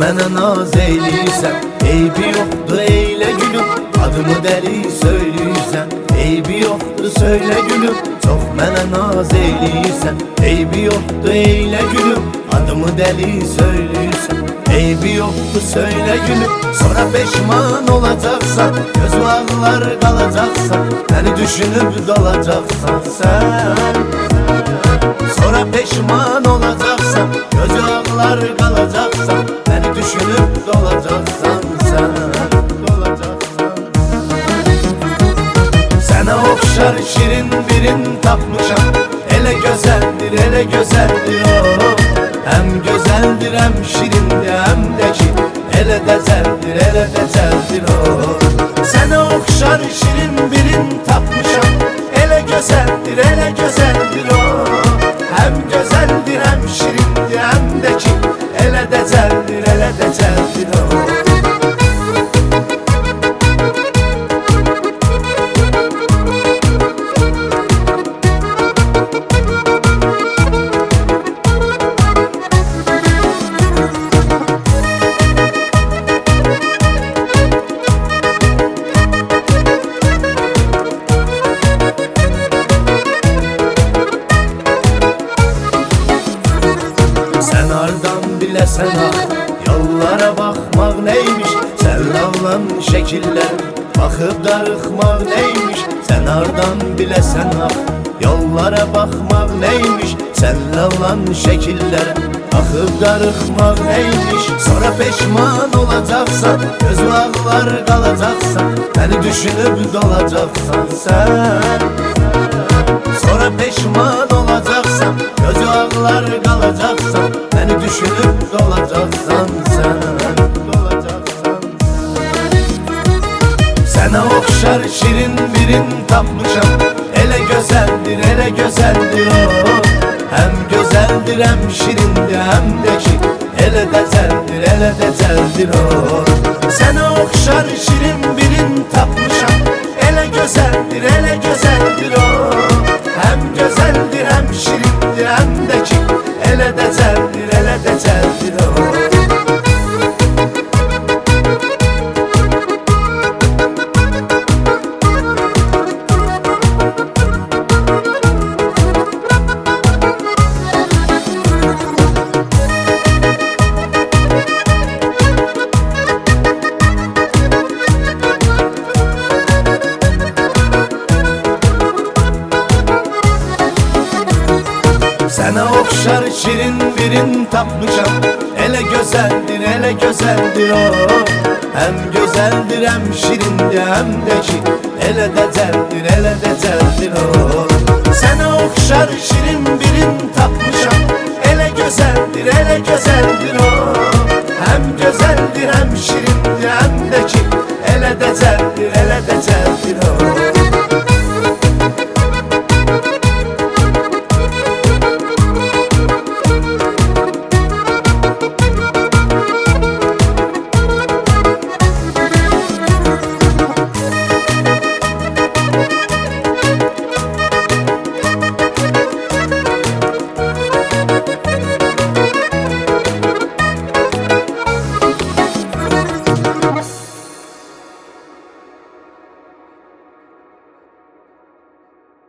mənə naz eyləyirsən. Eybi yoxdur eylə gülüm, adımı dəli söyləyirsən. Eybi yoxdur söylə gülüm, çox mənə naz eyləyirsən. Eybi yoxdur eylə gülüm, adımı dəli söyləyirsən. Eybi yoxdur söylə gülüm, sonra peşman olacaqsan. Gözü ağlar qalacaqsan, məni düşünüb dolacaqsan sən. Sonra peşman olacaqsan, gözü ağlar qalacaqsan, məni düşünüb dolacaqsan sən. Sənə oxşar şirin birin tapmışam, elə gözəldir, elə gözəldir o. Həm gözəldir, həm şirindir, həm də ki elə dəcəldir, elə dəcəldir o. Sənə oxşar şirin birin tapmışam, elə gözəldir, elə gözəldir o. Həm gözəldir, həm şirindir, həm də ki elə dəcəldir, elə dəcəldir o. Sən hardan biləsən ah, yollara baxmaq neymiş? Səllallan şəkillər, baxıb darıxmaq neymiş? Sən hardan biləsən ah, yollara baxmaq neymiş? Səllallan şəkillər, baxıb darıxmaq neymiş? Sonra peşman olacaqsan, gözü ağlar qalacaqsan, məni düşünüb dolacaqsan sən. Sonra peşman olacaqsan, gözü ağlar qalacaqsan, məni düşünüb dolacaqsan sən. Sənə oxşar şirin birin tapmışam, elə gözəldir, elə gözəldir o. Həm gözəldir, həm şirindir, həm də ki elə dəcəldir, elə dəcəldir o. Sənə oxşar şirin birin tapmışam, elə gözəldir, elə gözəldir o. Həm gözəldir, həm şirindir, həm də ki elə dəcəldir, elə dəcəldir o. Sənə oxşar şirin birin tapmışam, elə gözəldir, elə gözəldir o. Həm gözəldir, həm şirindir, həm də ki elə dəcəldir, elə dəcəldir o. Sənə oxşar şirin birin tapmışam, elə gözəldir, elə gözəldir o. Həm gözəldir, həm şirindir, həm də ki elə dəcəldir.